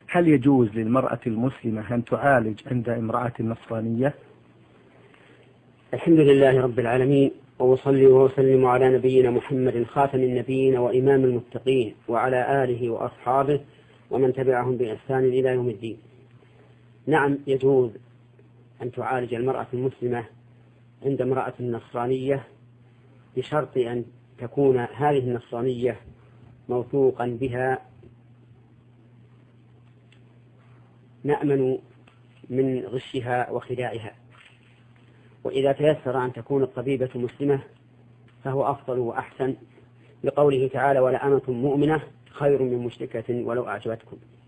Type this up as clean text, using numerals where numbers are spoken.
هل يجوز للمرأة المسلمة أن تعالج عند امرأة نصرانية؟ الحمد لله رب العالمين، وأصلي وأسلم على نبينا محمد خاتم النبيين وإمام المتقين وعلى آله وأصحابه ومن تبعهم بإحسان إلى يوم الدين. نعم، يجوز أن تعالج المرأة المسلمة عند امرأة نصرانية بشرط أن تكون هذه النصرانية موثوقا بها، نأمن من غشها وخداعها. وإذا تيسر أن تكون الطبيبة مسلمة فهو أفضل وأحسن، لقوله تعالى: ولأمة مؤمنة خير من مشركة ولو أعجبتكم.